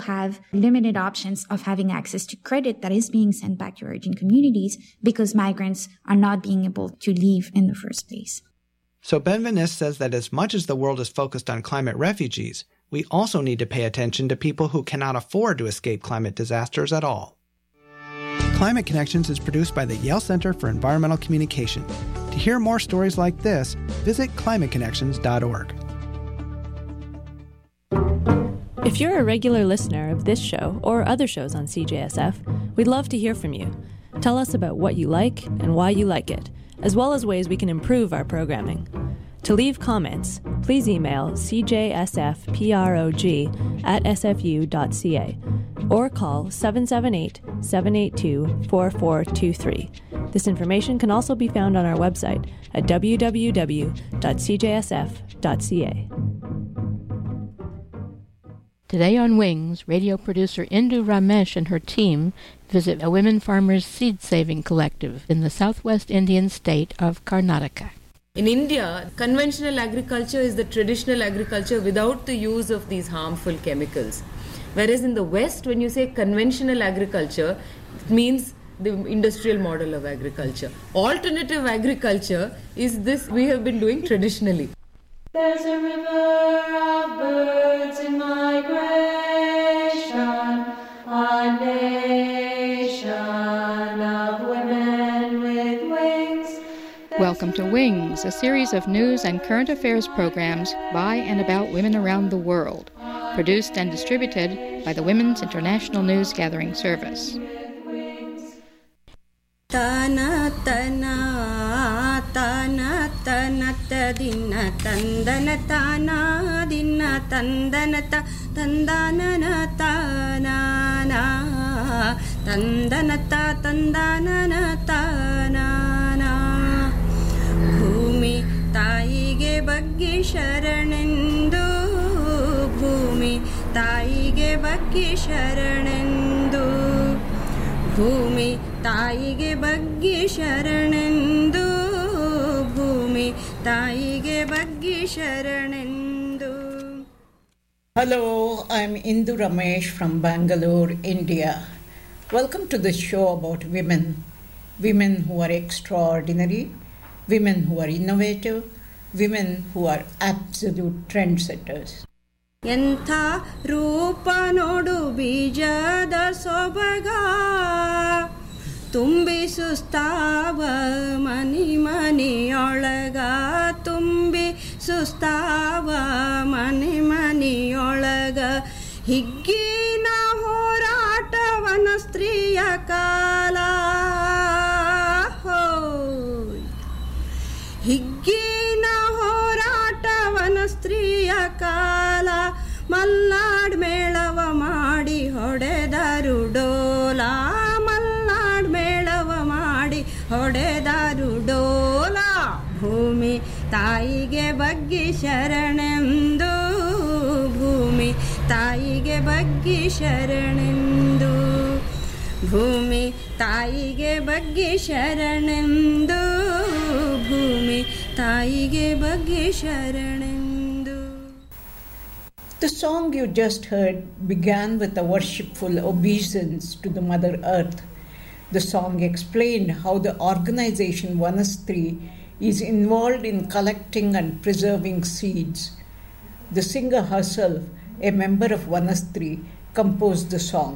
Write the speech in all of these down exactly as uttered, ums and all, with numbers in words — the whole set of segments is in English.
have limited options of having access to credit that is being sent back to origin communities because migrants are not being able to leave in the first place. So Benveniste says that as much as the world is focused on climate refugees, we also need to pay attention to people who cannot afford to escape climate disasters at all. Climate Connections is produced by the Yale Center for Environmental Communication. To hear more stories like this, visit climate connections dot org. If you're a regular listener of this show or other shows on C J S F, we'd love to hear from you. Tell us about what you like and why you like it, as well as ways we can improve our programming. To leave comments, please email c j s f prog at s f u dot c a or call seven seven eight, seven eight two, four four two three. This information can also be found on our website at w w w dot c j s f dot c a. Today on Wings, radio producer Indu Ramesh and her team visit a women farmers' seed-saving collective in the southwest Indian state of Karnataka. In India, conventional agriculture is the traditional agriculture without the use of these harmful chemicals. Whereas in the West, when you say conventional agriculture, it means the industrial model of agriculture. Alternative agriculture is this we have been doing traditionally. There's a river of birds in migration, a nation of women with wings. Welcome to Wings, a series of news and current affairs programs by and about women around the world, produced and distributed by the Women's International News Gathering Service. Tana tana tana tana tadina tandana tana dinna tandana ta tandana na tana na tandana ta tandana na tana na Bhumi taige baggi sharanendu Bhumi taige baggi sharanendu Bhumi ತಾಯಿಗೆ ಬಗ್ಗೆ ಶರಣೆಂದು ಭೂಮಿ ತಾಯಿಗೆ ಬಗ್ಗೆ ಶರಣೆಂದು. Hello, I'm Indu Ramesh from Bangalore, India. Welcome to the show about women. Women who are extraordinary, women who are innovative, women who are absolute trendsetters. ಎಂಥ ರೂಪ ನೋಡು ಬೀಜದ ಸೊಬಗ ತುಂಬಿ ಸುಸ್ತಾವ ಮನಿ ಮನಿಯೊಳಗ ತುಂಬಿ ಸುಸ್ತಾವ ಮನಿ ಮನಿಯೊಳಗ ಹಿಗ್ಗಿನ ಹೋರಾಟವನ ಸ್ತ್ರೀಯ ಕಾಲ ಹೋಯ್ ಹಿಗ್ಗಿನ ಹೋರಾಟವನ ಸ್ತ್ರೀಯ ಕಾಲ ಮಲ್ನಾಡ್ ಮೇಳವ ಮಾಡಿ ಹೊಡೆದರು ಡೋಲ ಮಲ್ನಾಡ್ ಮೇಳವ ಮಾಡಿ ಹೊಡೆದರು ಡೋಲ ಭೂಮಿ ತಾಯಿಗೆ ಬಗ್ಗಿ ಶರಣೆಂದು ಭೂಮಿ ತಾಯಿಗೆ ಬಗ್ಗಿ ಶರಣೆಂದು ಭೂಮಿ ತಾಯಿಗೆ ಬಗ್ಗಿ ಶರಣೆಂದು ಭೂಮಿ ತಾಯಿಗೆ ಬಗ್ಗಿ ಶರಣೆಂದು. The song you just heard began with a worshipful obeisance to the Mother Earth. The song explained how the organization Vanasthri is involved in collecting and preserving seeds. The singer herself, a member of Vanasthri, composed the song.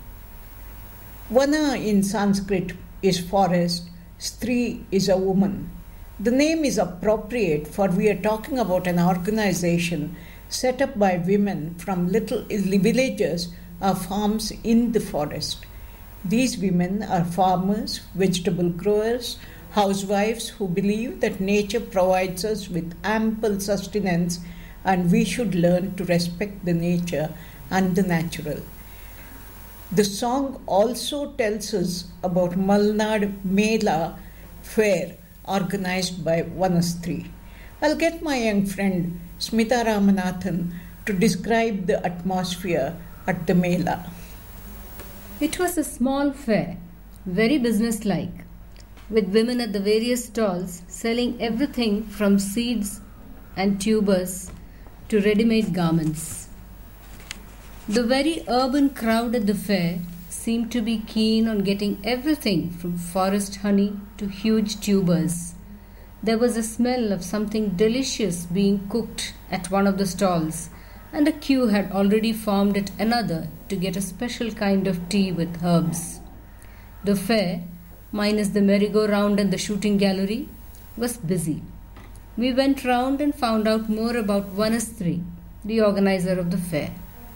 Vana in Sanskrit is forest, Stri is a woman. The name is appropriate for we are talking about an organization set up by women from little villages or farms in the forest. These women are farmers, vegetable growers, housewives who believe that nature provides us with ample sustenance and we should learn to respect the nature and the natural. The song also tells us about Malnad Mela fair organized by Vanasthri. I'll get my young friend Smita Ramanathan to describe the atmosphere at the Mela. It was a small fair, very businesslike, with women at the various stalls selling everything from seeds and tubers to ready-made garments. The very urban crowd at the fair seemed to be keen on getting everything from forest honey to huge tubers. There was a smell of something delicious being cooked at one of the stalls, and a queue had already formed at another to get a special kind of tea with herbs. The fair, minus the merry-go-round and the shooting gallery, was busy. We went round and found out more about Vanasthri, the organizer of the fair.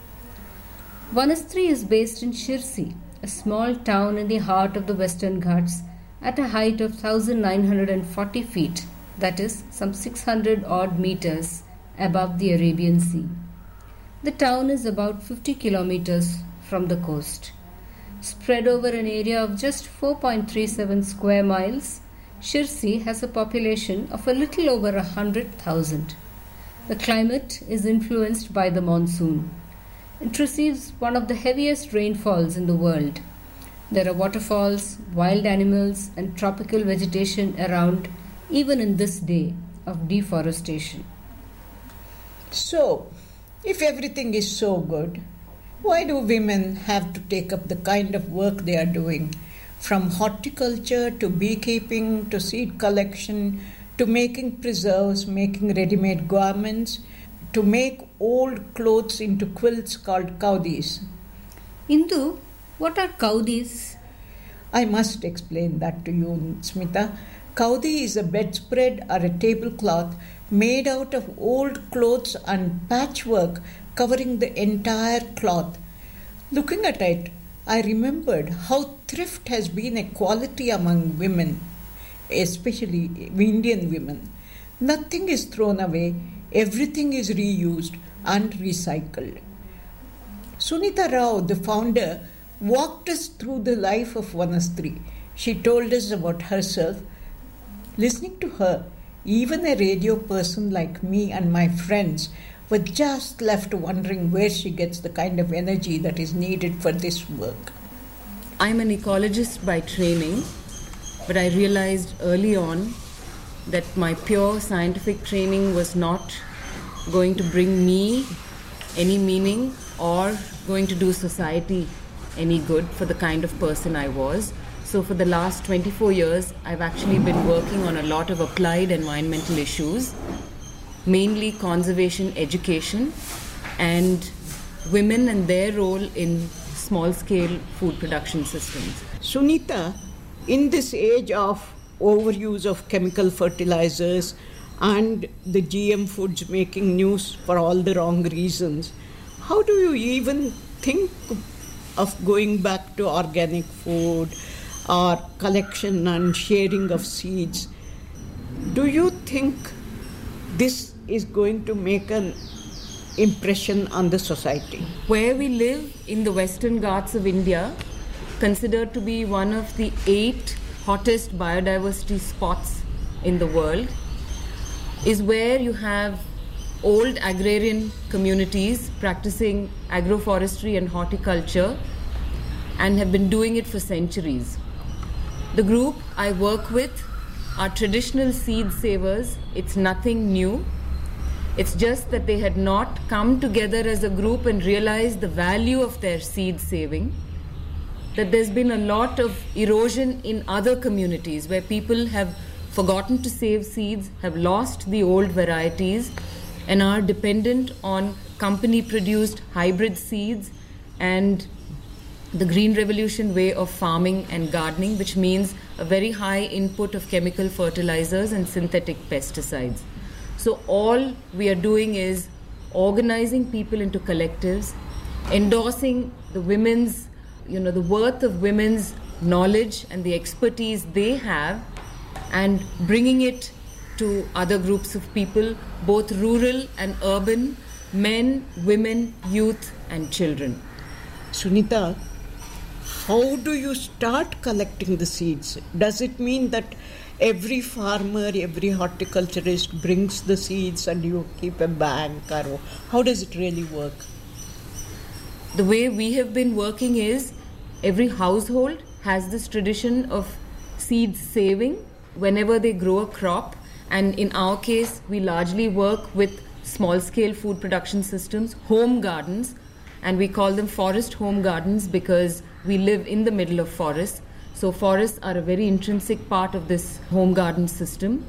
Vanasthri is based in Shirsi, a small town in the heart of the Western Ghats, at a height of one thousand nine hundred forty feet, that is, some six hundred odd meters above the Arabian Sea. The town is about fifty kilometers from the coast. Spread over an area of just four point three seven square miles, Shirsi has a population of a little over one hundred thousand. The climate is influenced by the monsoon. It receives one of the heaviest rainfalls in the world. There are waterfalls, wild animals, and tropical vegetation around even in this day of deforestation. So, if everything is so good, why do women have to take up the kind of work they are doing, from horticulture to beekeeping to seed collection to making preserves, making ready-made garments, to make old clothes into quilts called kaudis? Indu, what are kaudis? I must explain that to you, Smita. Kaudi is a bedspread or a tablecloth made out of old clothes and patchwork covering the entire cloth. Looking at it, I remembered how thrift has been a quality among women, especially Indian women. Nothing is thrown away, everything is reused and recycled. Sunita Rao, the founder, walked us through the life of Vanasthri. She told us about herself. Listening to her, even a radio person like me and my friends were just left wondering where she gets the kind of energy that is needed for this work. I'm an ecologist by training, but I realized early on that my pure scientific training was not going to bring me any meaning or going to do society any good for the kind of person I was. So for the last twenty-four years, I've actually been working on a lot of applied environmental issues, mainly conservation education and women and their role in small-scale food production systems. Sunita, in this age of overuse of chemical fertilizers and the G M foods making news for all the wrong reasons, how do you even think of going back to organic food or collection and sharing of seeds? Do you think this is going to make an impression on the society? Where we live in the Western Ghats of India, considered to be one of the eight hottest biodiversity spots in the world, is where you have old agrarian communities practicing agroforestry and horticulture and have been doing it for centuries. The group I work with are traditional seed savers. It's nothing new. It's just that they had not come together as a group and realized the value of their seed saving. That there's been a lot of erosion in other communities where people have forgotten to save seeds, have lost the old varieties, and are dependent on company-produced hybrid seeds and the Green Revolution way of farming and gardening, which means a very high input of chemical fertilizers and synthetic pesticides. So all we are doing is organizing people into collectives, endorsing the women's, you know, the worth of women's knowledge and the expertise they have, and bringing it to other groups of people, both rural and urban, men, women, youth, and children. Sunita, how do you start collecting the seeds? Does it mean that every farmer, every horticulturist brings the seeds and you keep a bank, or how does it really work? The way we have been working is every household has this tradition of seed saving whenever they grow a crop, and in our case we largely work with small-scale food production systems, home gardens, and we call them forest home gardens because we live in the middle of forests. So forests are a very intrinsic part of this home garden system.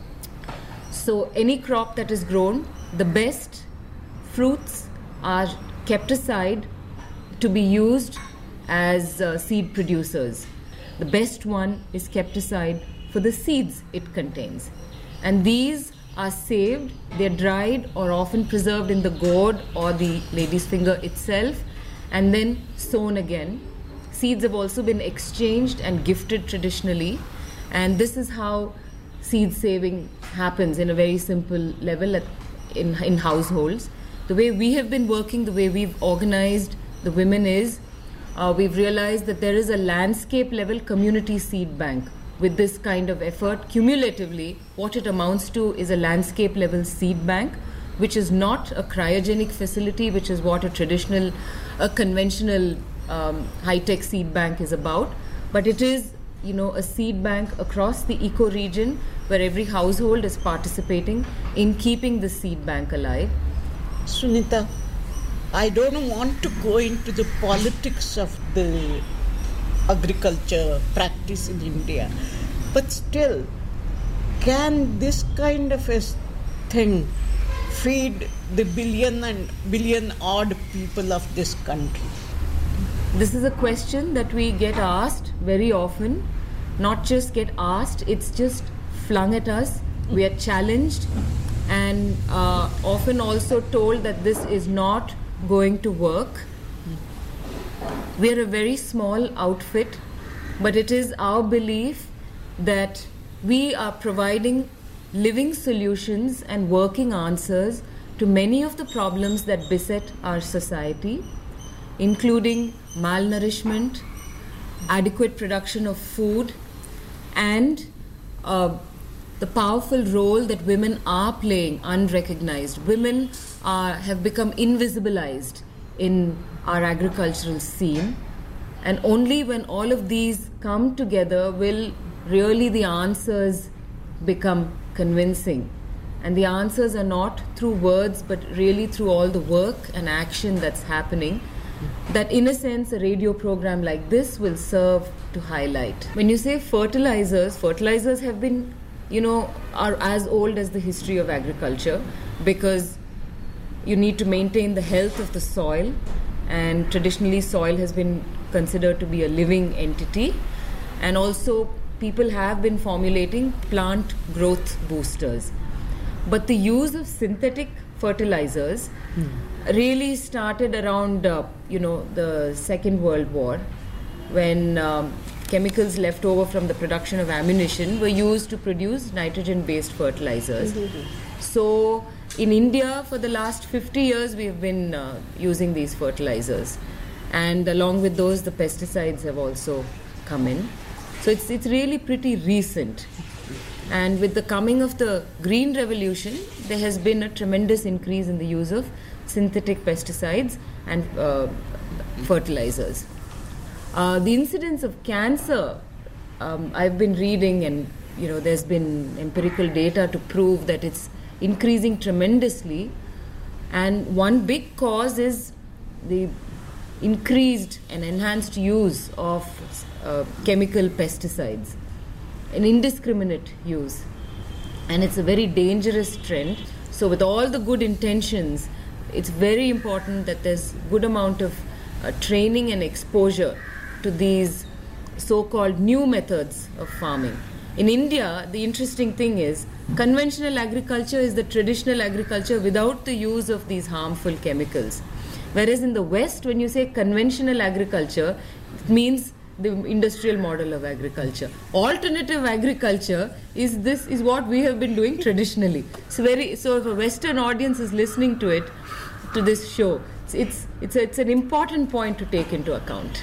So any crop that is grown, the best fruits are kept aside to be used as uh, seed producers. The best one is kept aside for the seeds it contains. And these are saved, they're dried or often preserved in the gourd or the lady's finger itself, and then sown again. Seeds have also been exchanged and gifted traditionally, and this is how seed saving happens in a very simple level at, in, in households. The way we have been working, the way we've organized the women is, uh, we've realized that there is a landscape level community seed bank. With this kind of effort, cumulatively, what it amounts to is a landscape level seed bank, which is not a cryogenic facility, which is what a traditional, a conventional um, high-tech seed bank is about, but it is, you know, a seed bank across the eco-region where every household is participating in keeping the seed bank alive. Sunita, I don't want to go into the politics of the agriculture practice in India, but still, can this kind of a thing feed the billion and billion odd people of this country? This is a question that we get asked very often. Not just get asked, it's just flung at us. We are challenged and uh, often also told that this is not going to work. We are a very small outfit, but it is our belief that we are providing living solutions and working answers to many of the problems that beset our society, including malnourishment, adequate production of food, and uh, the powerful role that women are playing unrecognized. Women are, have become invisibilized in our agricultural scene, and only when all of these come together will really the answers become convincing. And the answers are not through words, but really through all the work and action that's happening, that in a sense a radio program like this will serve to highlight. When you say fertilizers, fertilizers have been, you know, are as old as the history of agriculture, because you need to maintain the health of the soil, and traditionally soil has been considered to be a living entity, and also people have been formulating plant growth boosters. But the use of synthetic fertilizers hmm. really started around uh, you know the Second World War, when um, chemicals left over from the production of ammunition were used to produce nitrogen-based fertilizers. Mm-hmm. So in India, for the last fifty years, we have been uh, using these fertilizers. And along with those, the pesticides have also come in. So it's, it's really pretty recent. And with the coming of the Green Revolution, there has been a tremendous increase in the use of synthetic pesticides and uh, fertilizers. Uh, the incidence of cancer, um, I've been reading, and you know, there's been empirical data to prove that it's increasing tremendously. And one big cause is the increased and enhanced use of uh, chemical pesticides, an indiscriminate use. And it's a very dangerous trend. So with all the good intentions, it's very important that there's good amount of uh, training and exposure to these so-called new methods of farming. In India, the interesting thing is, conventional agriculture is the traditional agriculture without the use of these harmful chemicals. Whereas in the West, when you say conventional agriculture, it means the industrial model of agriculture. Alternative agriculture is this is what we have been doing traditionally. So very so if a Western audience is listening to it, to this show, it's it's it's, a, it's an important point to take into account.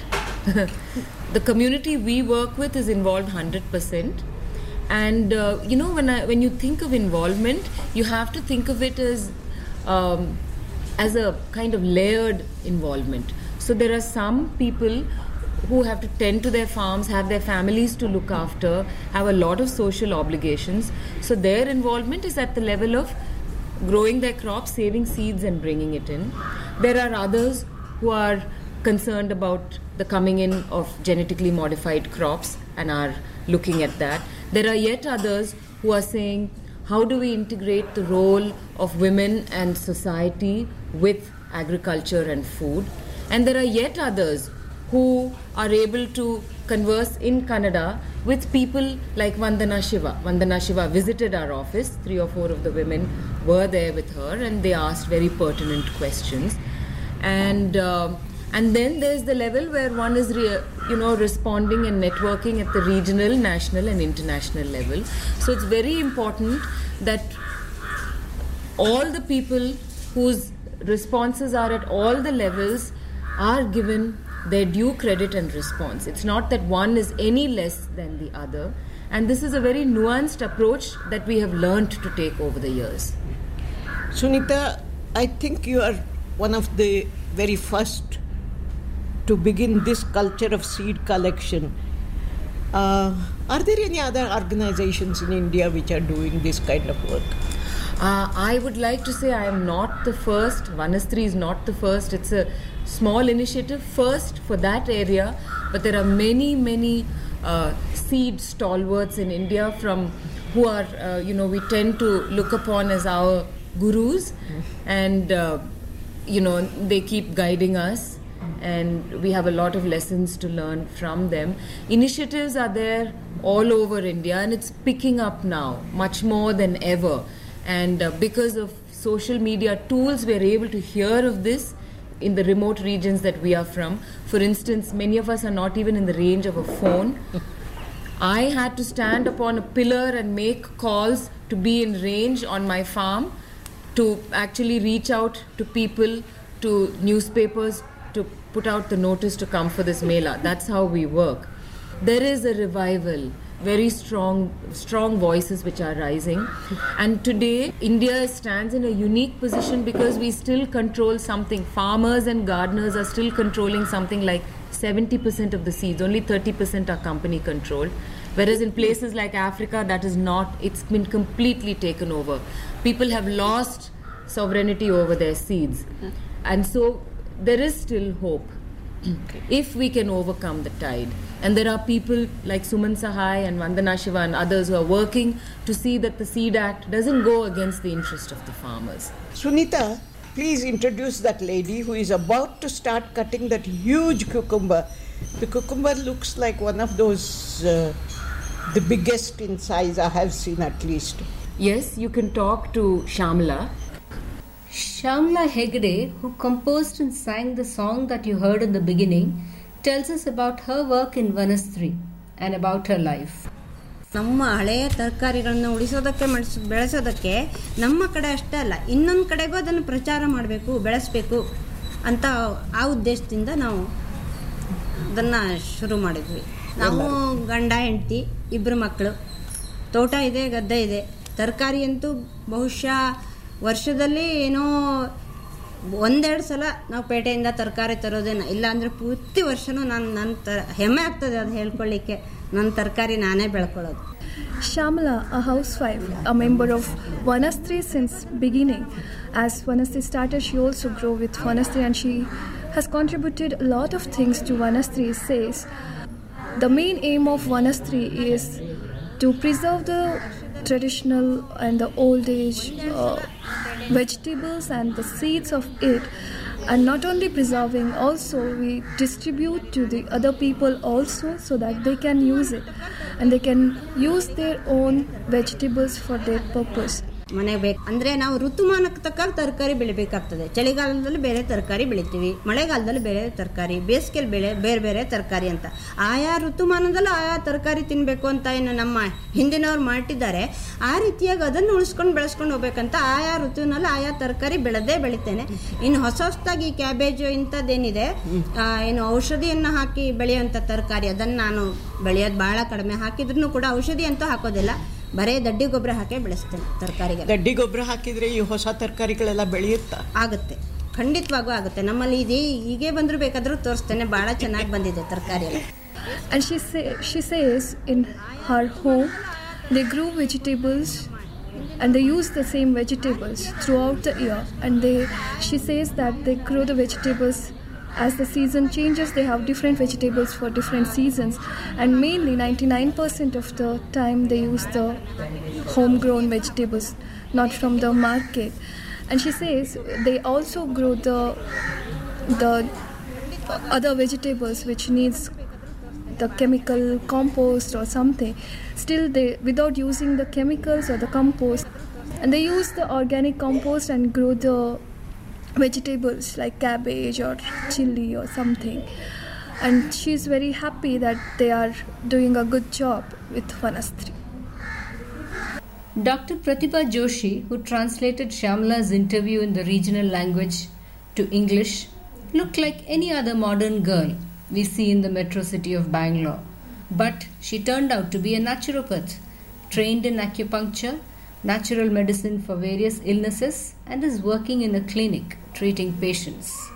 The community we work with is involved one hundred percent. And uh, you know, when I, when you think of involvement, you have to think of it as um, as a kind of layered involvement. So there are some people who have to tend to their farms, have their families to look after, have a lot of social obligations. So their involvement is at the level of growing their crops, saving seeds and bringing it in. There are others who are concerned about the coming in of genetically modified crops and are looking at that. There are yet others who are saying, how do we integrate the role of women and society with agriculture and food? And there are yet others who are able to converse in Kannada with people like Vandana Shiva. Vandana Shiva visited our office. Three or four of the women were there with her, and they asked very pertinent questions. And uh, and then there's the level where one is, re- you know, responding and networking at the regional, national, and international level. So it's very important that all the people whose responses are at all the levels are given their due credit and response. It's not that one is any less than the other. And this is a very nuanced approach that we have learned to take over the years. Sunita, I think you are one of the very first to begin this culture of seed collection. Uh, are there any other organizations in India which are doing this kind of work? Uh, I would like to say I am not the first. Vanasthri is not the first. It's a small initiative first for that area, but there are many, many uh, seed stalwarts in India from who are, uh, you know, we tend to look upon as our gurus, and, uh, you know, they keep guiding us, and we have a lot of lessons to learn from them. Initiatives are there all over India, and it's picking up now, much more than ever. And uh, because of social media tools, we are able to hear of this in the remote regions that we are from. For instance, many of us are not even in the range of a phone. I had to stand upon a pillar and make calls to be in range on my farm, to actually reach out to people, to newspapers, to put out the notice to come for this Mela. That's how we work. There is a revival, very strong, strong voices which are rising. And today, India stands in a unique position because we still control something. Farmers and gardeners are still controlling something like seventy percent of the seeds. Only thirty percent are company controlled. Whereas in places like Africa, that is not, it's been completely taken over. People have lost sovereignty over their seeds. And so there is still hope if we can overcome the tide. And there are people like Suman Sahai and Vandana Shiva and others who are working to see that the Seed Act doesn't go against the interest of the farmers. Sunita, please introduce that lady who is about to start cutting that huge cucumber. The cucumber looks like one of those, uh, the biggest in size I have seen at least. Yes, you can talk to Shamla. Shamla Hegde, who composed and sang the song that you heard in the beginning, tells us about her work in Vanasthri and about her life. ನಮ್ಮ ಹಳೆಯ ತರಕಾರಿಗಳನ್ನ ಉಳಿಸೋದಕ್ಕೆ ಮಾಡಿಸ್ ಬೆಳೆಸೋದಕ್ಕೆ ನಮ್ಮ ಕಡೆ ಅಷ್ಟೇ ಅಲ್ಲ, ಇನ್ನೊಂದು ಕಡೆಗೂ ಅದನ್ನು ಪ್ರಚಾರ ಮಾಡಬೇಕು, ಬೆಳೆಸಬೇಕು ಅಂತ ಆ ಉದ್ದೇಶದಿಂದ ನಾವು ಅದನ್ನು ಶುರು ಮಾಡಿದ್ವಿ. ನಾವು ಗಂಡ ಹೆಂಡತಿ ಇಬ್ಬರು ಮಕ್ಕಳು, ತೋಟ ಇದೆ, ಗದ್ದೆ ಇದೆ. ತರಕಾರಿ ಅಂತೂ ಬಹುಶಃ ವರ್ಷದಲ್ಲಿ ಏನೋ ಒಂದೆರಡು ಸಲ ನಾವು ಪೇಟೆಯಿಂದ ತರಕಾರಿ ತರೋದೇನ, ಇಲ್ಲ ಅಂದರೆ ಪೂರ್ತಿ ವರ್ಷನೂ ನಾನು ನನ್ನ ತರ ಹೆಮ್ಮೆ ಆಗ್ತದೆ ಅದು ಹೇಳ್ಕೊಳ್ಳಿಕ್ಕೆ, ನನ್ನ ತರಕಾರಿ ನಾನೇ ಬೆಳ್ಕೊಳ್ಳೋದು. Shamla, a housewife, a member of Vanasthri since beginning. As Vanasthri started, she also grew with Vanasthri and she has contributed a lot of things to Vanasthri. Says the main aim of Vanasthri is to preserve the traditional and the old age uh, vegetables and the seeds of it, and not only preserving, also we distribute to the other people also so that they can use it and they can use their own vegetables for their purpose. ಮನೆಗೆ ಬೇಕು ಅಂದರೆ ನಾವು ಋತುಮಾನಕ್ಕೆ ತಕ್ಕ ತರಕಾರಿ ಬೆಳಿಬೇಕಾಗ್ತದೆ. ಚಳಿಗಾಲದಲ್ಲಿ ಬೇರೆ ತರಕಾರಿ ಬೆಳಿತೀವಿ, ಮಳೆಗಾಲದಲ್ಲಿ ಬೇರೆ ತರಕಾರಿ, ಬೇಸಿಗೆಯಲ್ಲಿ ಬೇರೆ ಬೇರೆ ಬೇರೆ ತರಕಾರಿ ಅಂತ ಆಯಾ ಋತುಮಾನದಲ್ಲಿ ಆಯಾ ತರಕಾರಿ ತಿನ್ನಬೇಕು ಅಂತ ಏನು ನಮ್ಮ ಹಿಂದಿನವ್ರು ಮಾಡಿದ್ದಾರೆ. ಆ ರೀತಿಯಾಗಿ ಅದನ್ನು ಉಳಿಸ್ಕೊಂಡು ಬೆಳೆಸ್ಕೊಂಡು ಹೋಗ್ಬೇಕಂತ ಆಯಾ ಋತುವಿನಲ್ಲಿ ಆಯಾ ತರಕಾರಿ ಬೆಳೆದೇ ಬೆಳಿತೇನೆ. ಇನ್ನು ಹೊಸ ಹೊಸದಾಗಿ ಕ್ಯಾಬೇಜು ಇಂಥದ್ದೇನಿದೆ, ಏನು ಔಷಧಿಯನ್ನು ಹಾಕಿ ಬೆಳೆಯುವಂಥ ತರಕಾರಿ, ಅದನ್ನು ನಾನು ಬೆಳೆಯೋದು ಭಾಳ ಕಡಿಮೆ. ಹಾಕಿದ್ರೂ ಕೂಡ ಔಷಧಿ ಅಂತೂ ಹಾಕೋದಿಲ್ಲ, ಬರೇ ದಡ್ಡಿ ಗೊಬ್ಬರ ಹಾಕಿ ಬೆಳೆಸ್ತೇನೆ ತರಕಾರಿಗೆ. ದಡ್ಡಿ ಗೊಬ್ಬರ ಹಾಕಿದ್ರೆ ಈ ಹೊಸ ತರಕಾರಿಗಳೆಲ್ಲ ಬೆಳೆಯುತ್ತಾ? ಆಗುತ್ತೆ, ಖಂಡಿತವಾಗೂ ಆಗುತ್ತೆ. ನಮ್ಮಲ್ಲಿ ಇದೆ, ಹೀಗೆ ಬಂದರೂ ಬೇಕಾದರೂ ತೋರಿಸ್ತೇನೆ, ಭಾಳ ಚೆನ್ನಾಗಿ ಬಂದಿದೆ ತರಕಾರಿ ಎಲ್ಲ. And she say, she says in her home they grew vegetables and they use the same vegetables throughout the year, and they she says that they grow the vegetables as the season changes, they have different vegetables for different seasons, and mainly ninety-nine percent of the time they use the homegrown vegetables, not from the market. And she says they also grow the the other vegetables which needs the chemical compost or something. Still, they without using the chemicals or the compost, and they use the organic compost and grow the vegetables like cabbage or chili or something. And she's very happy that they are doing a good job with Vanasthri. Doctor Pratibha Joshi, who translated Shyamala's interview in the regional language to English, looked like any other modern girl we see in the metro city of Bangalore. But she turned out to be a naturopath, trained in acupuncture, natural medicine for various illnesses, and is working in a clinic treating patients.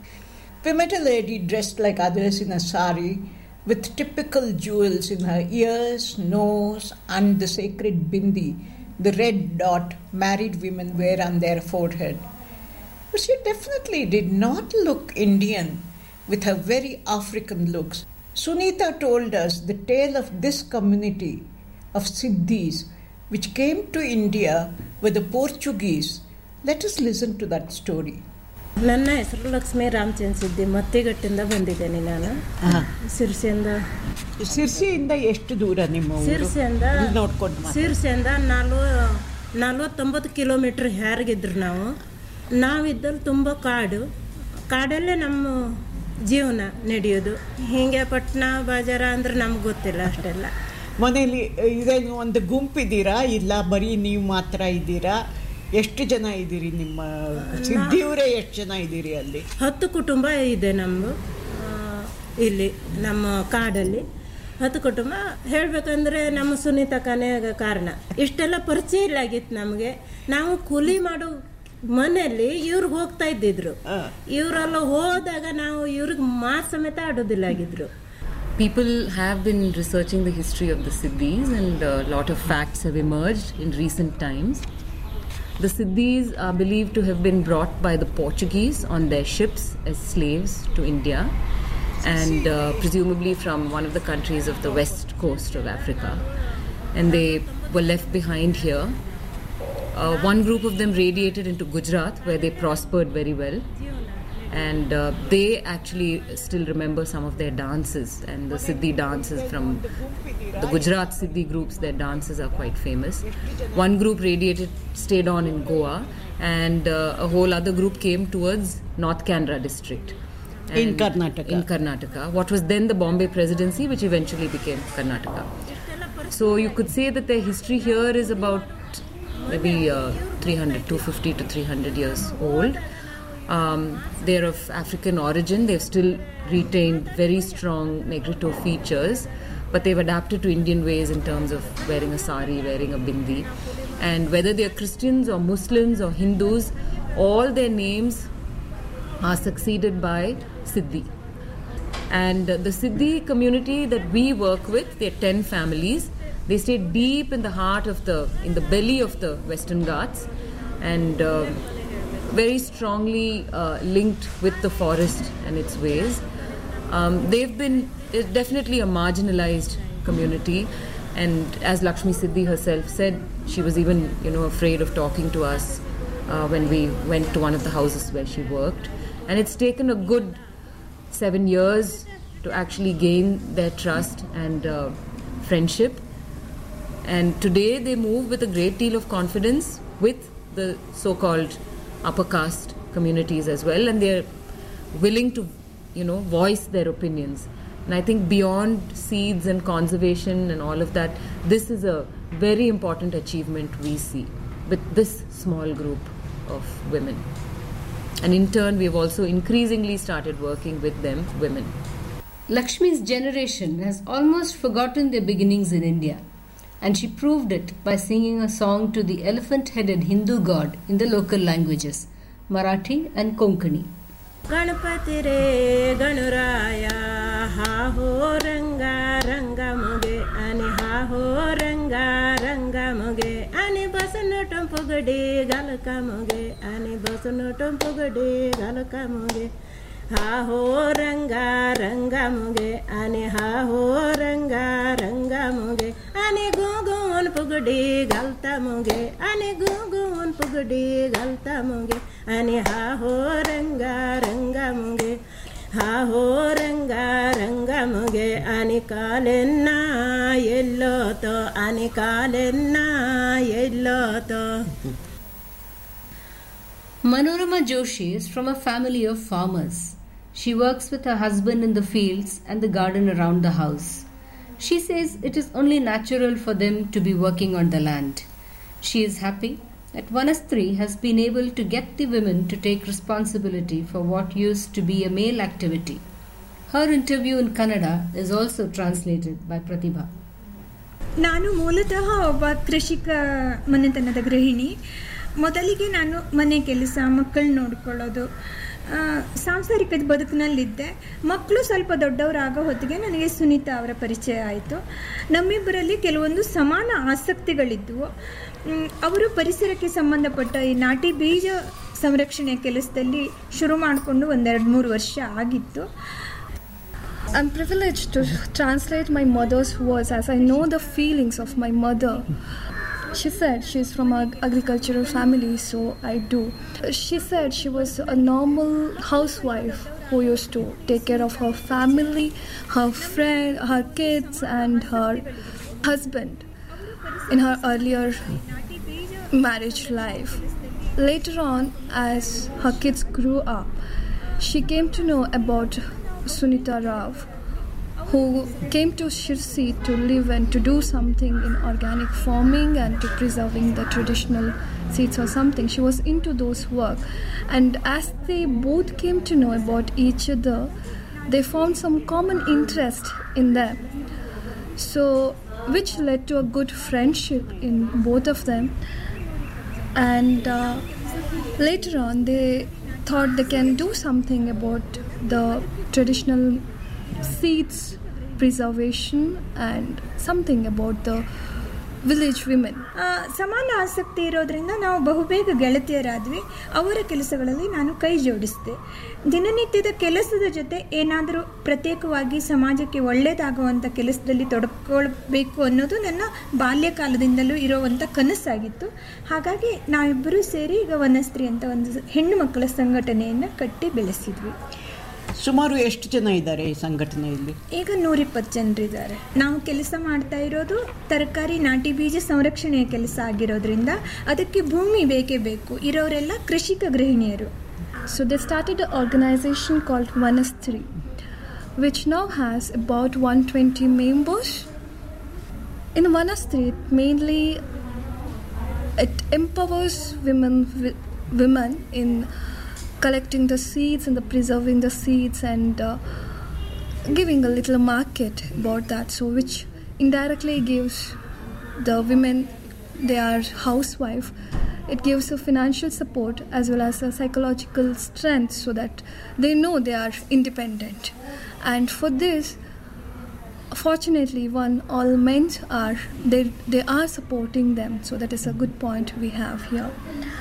We met a lady dressed like others in a sari, with typical jewels in her ears, nose, and the sacred bindi, the red dot married women wear on their forehead. But she definitely did not look Indian, with her very African looks. Sunita told us the tale of this community of Siddhis, which came to India with the Portuguese. Let us listen to that story. ನನ್ನ ಹೆಸರು ಲಕ್ಷ್ಮೀ ರಾಮಚಂದ್ರ ಸಿದ್ದಿ, ಮತ್ತಿಗಟ್ಟಿಂದ ಬಂದಿದ್ದೇನೆ ನಾನು. ಸಿರ್ಸಿಯಿಂದ ಸಿರ್ಸಿಯಿಂದ ಎಷ್ಟು ದೂರ ನಿಮ್ಮ ಸಿರ್ಸಿಯಿಂದ ನೋಡ್ಕೊಂಡು ಸಿರ್ಸಿಯಿಂದ ನಾಲ್ವ ನಲ್ವತ್ತೊಂಬತ್ತು kilometre ಹ್ಯಾರಿಗಿದ್ರು ನಾವು. ನಾವಿದ್ದಲ್ಲಿ ತುಂಬ ಕಾಡು, ಕಾಡಲ್ಲೇ ನಮ್ಮ ಜೀವನ ನಡೆಯೋದು. ಹೀಗೆ ಪಟ್ಟಣ ಬಾಜಾರ ಅಂದ್ರೆ ನಮ್ಗೆ ಗೊತ್ತಿಲ್ಲ ಅಷ್ಟೆಲ್ಲ. ಮನೇಲಿ ಇದೇನು ಒಂದು ಗುಂಪಿದ್ದೀರಾ ಇಲ್ಲ ಬರೀ ನೀವು ಮಾತ್ರ ಇದ್ದೀರಾ? ಎಷ್ಟು ಜನ ಇದ್ದೀರಿ ನಿಮ್ಮ ಸಿದ್ಧಿಯವರೇ? ಎಷ್ಟು ಜನ ಇದ್ದೀರಿ ಅಲ್ಲಿ? ಹತ್ತು ಕುಟುಂಬ ಇದೆ ನಮ್ಮದು ಇಲ್ಲಿ ನಮ್ಮ ಕಾಡಲ್ಲಿ. ಹತ್ತು ಕುಟುಂಬ ಹೇಳಬೇಕಂದ್ರೆ ನಮ್ಮ ಸುನೀತಕ್ಕನೇ ಕಾರಣ. ಇಷ್ಟೆಲ್ಲ ಪರಿಚಯ ಇಲ್ಲ ಆಗಿತ್ತು ನಮಗೆ. ನಾವು ಕೂಲಿ ಮಾಡೋ ಮನೆಯಲ್ಲಿ ಇವ್ರು ಹೋಗ್ತಾ ಇದ್ದಿದ್ರು. ಇವರೆಲ್ಲ ಹೋದಾಗ ನಾವು ಇವ್ರಿಗೆ ಮಾತು ಸಮೇತ ಆಡೋದಿಲ್ಲ ಆಗಿದ್ರು. People have been researching the history of the Siddhis, and a lot of facts have emerged in recent times. The Siddhis are believed to have been brought by the Portuguese on their ships as slaves to India, and uh, presumably from one of the countries of the west coast of Africa. And they were left behind here. Uh, one group of them radiated into Gujarat, where they prospered very well. And uh, they actually still remember some of their dances, and the Siddhi dances from the Gujarat Siddhi groups, their dances are quite famous. One group radiated, stayed on in Goa, and uh, a whole other group came towards North Kanra district. In Karnataka. In Karnataka. What was then the Bombay Presidency, which eventually became Karnataka. So you could say that their history here is about maybe uh, three hundred, two fifty to three hundred years old. Um, they're of African origin. They've still retained very strong Negrito features, but they've adapted to Indian ways in terms of wearing a sari, wearing a bindi. And whether they're Christians or Muslims or Hindus, all their names are succeeded by Siddhi. And uh, the Siddhi community that we work with, they're ten families. They stay deep in the heart of the, in the belly of the Western Ghats, and uh, very strongly uh, linked with the forest and its ways. Um, they've been definitely a marginalized community, and as Lakshmi Siddhi herself said, she was even, you know, afraid of talking to us uh, when we went to one of the houses where she worked. And it's taken a good seven years to actually gain their trust and uh, friendship. And today they move with a great deal of confidence with the so-called upper caste communities as well, and they're willing to, you know, voice their opinions. And I think beyond seeds and conservation and all of that, this is a very important achievement we see with this small group of women. And in turn, we've also increasingly started working with them, women. Lakshmi's generation has almost forgotten their beginnings in India, and she proved it by singing a song to the elephant-headed Hindu god in the local languages, Marathi and Konkani. Ganapati re Ganuraya, ha ho ranga ranga muge, ani ha ho ranga ranga muge, ani basanotam pugade galaka muge, ani basanotam pugade galaka muge, ಹಾ ಹೋ ರಂಗ ರಂಗ ಮುಗೆ ಆನೆ ಹಾ ಹೋ ರಂಗ ರಂಗ ಮುಗೆ ಆನೆ ಗುಗುನ್ ಪುಗಡಿ ಗಲ್ತಾ ಮುಗೆ ಆನೆ ಗುಗುನ್ ಪುಗಡಿ ಗಲ್ತಾ ಮುಗೆ ಆನೆ ಹಾ ಹೋ ರಂಗ ರಂಗ ಮುಗೆ ಹಾ ಹೋ ರಂಗ ರಂಗ ಮುಗೆ ಆನೆ ಕಾಲೆನ್ನ ಎಲ್ಲೋತೋ ಆನೆ ಕಾಲೆನ್ನ ಎಲ್ಲೋತೋ. Manorama Joshi is from a family of farmers. She works with her husband in the fields and the garden around the house. She says it is only natural for them to be working on the land. She is happy that Vanasthri has been able to get the women to take responsibility for what used to be a male activity. Her interview in Kannada is also translated by Pratibha. ನಾನು ಮೂಲತಃ ಒಬ್ಬ ಕೃಷಿಕ ಮನೆತನದ ಗೃಹಿಣಿ. ಮೊದಲಿಗೆ ನಾನು ಮನೆ ಕೆಲಸ, ಮಕ್ಕಳು ನೋಡ್ಕೊಳ್ಳೋದು, ಸಾಂಸಾರಿಕ ಬದುಕಿನಲ್ಲಿದ್ದೆ. ಮಕ್ಕಳು ಸ್ವಲ್ಪ ದೊಡ್ಡವರಾಗೋ ಹೊತ್ತಿಗೆ ನನಗೆ ಸುನೀತಾ ಅವರ ಪರಿಚಯ ಆಯಿತು. ನಮ್ಮಿಬ್ಬರಲ್ಲಿ ಕೆಲವೊಂದು ಸಮಾನ ಆಸಕ್ತಿಗಳಿದ್ದವು. ಅವರು ಪರಿಸರಕ್ಕೆ ಸಂಬಂಧಪಟ್ಟ ಈ ನಾಟಿ ಬೀಜ ಸಂರಕ್ಷಣೆ ಕೆಲಸದಲ್ಲಿ ಶುರು ಮಾಡಿಕೊಂಡು ಒಂದೆರಡು ಮೂರು ವರ್ಷ ಆಗಿತ್ತು. I'm privileged to translate my mother's words as I know the feelings of my mother. She said she's from an agricultural family, so I do. She said she was a normal housewife who used to take care of her family, her friend, her kids and her husband in her earlier marriage life. Later on, as her kids grew up, she came to know about Sunita Rao, who came to Shirsi to live and to do something in organic farming and to preserving the traditional seeds or something. She was into those work. And as they both came to know about each other, they found some common interest in them. So, which led to a good friendship in both of them. And uh, later on, they thought they can do something about the traditional seeds preservation and something about the village women. ಸಮಾನ ಆಸಕ್ತಿ ಇರೋದ್ರಿಂದ ನಾವು ಬಹುಬೇಗ ಗೆಳತಿಯರಾದ್ವಿ. ಅವರ ಕೆಲಸಗಳಲ್ಲಿ ನಾನು ಕೈ ಜೋಡಿಸಿದೆ. ದಿನನಿತ್ಯದ ಕೆಲಸದ ಜೊತೆ ಏನಾದರೂ ಪ್ರತ್ಯೇಕವಾಗಿ ಸಮಾಜಕ್ಕೆ ಒಳ್ಳೆಯದಾಗುವಂಥ ಕೆಲಸದಲ್ಲಿ ತೊಡಕೊಳ್ಬೇಕು ಅನ್ನೋದು ನನ್ನ ಬಾಲ್ಯಕಾಲದಿಂದಲೂ ಇರುವಂಥ ಕನಸಾಗಿತ್ತು. ಹಾಗಾಗಿ ನಾವಿಬ್ಬರೂ ಸೇರಿ ಈಗ ವನಸ್ತ್ರೀ ಅಂತ ಒಂದು ಹೆಣ್ಣು ಮಕ್ಕಳ ಸಂಘಟನೆಯನ್ನು ಕಟ್ಟಿ ಬೆಳೆಸಿದ್ವಿ. ಸುಮಾರು ಎಷ್ಟು ಜನ ಇದ್ದಾರೆ ಈ ಸಂಘಟನೆಯಲ್ಲಿ? ಈಗ ನೂರಿಪ್ಪತ್ತು ಜನರಿದ್ದಾರೆ. ನಾವು ಕೆಲಸ ಮಾಡ್ತಾ ಇರೋದು ತರಕಾರಿ ನಾಟಿ ಬೀಜ ಸಂರಕ್ಷಣೆಯ ಕೆಲಸ ಆಗಿರೋದ್ರಿಂದ ಅದಕ್ಕೆ ಭೂಮಿ ಬೇಕೇ ಬೇಕು. ಇರೋರೆಲ್ಲ ಕೃಷಿಕ ಗೃಹಿಣಿಯರು. So they started an organization called Vanasthri, which now has about one hundred twenty members. In Vanasthri, mainly it empowers women women in collecting the seeds and the preserving the seeds and uh, giving a little market about that, so which indirectly gives the women, they are housewife, it gives a financial support as well as a psychological strength so that they know they are independent. And for this, fortunately, one all men are they they are supporting them, so that is a good point we have here.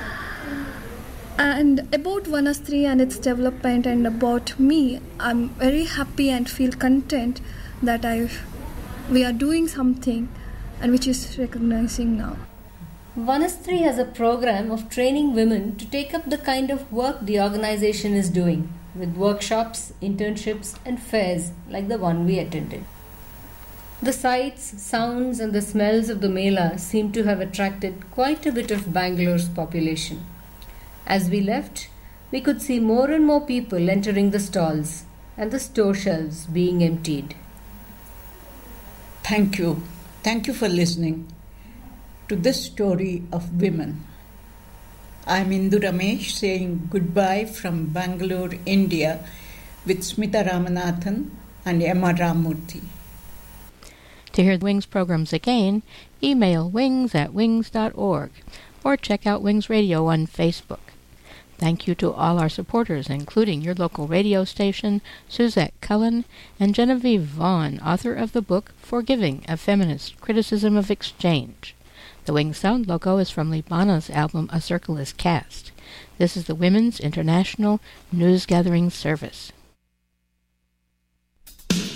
And about Vanasthri and its development and about me, I'm very happy and feel content that I we are doing something and which is recognizing now. Vanasthri has a program of training women to take up the kind of work the organization is doing, with workshops, internships and fairs like the one we attended. The sights, sounds and the smells of the Mela seem to have attracted quite a bit of Bangalore's population. As we left, we could see more and more people entering the stalls and the store shelves being emptied. Thank you. Thank you for listening to this story of women. I'm Indu Ramesh saying goodbye from Bangalore, India with Smita Ramanathan and Emma Ramurthy. To hear Wings programs again, email wings at wings dot org or check out Wings Radio on Facebook. Thank you to all our supporters, including your local radio station, Suzette Cullen, and Genevieve Vaughn, author of the book Forgiving, A Feminist Criticism of Exchange. The Wings Sound logo is from Libana's album A Circle is Cast. This is the Women's International News Gathering Service.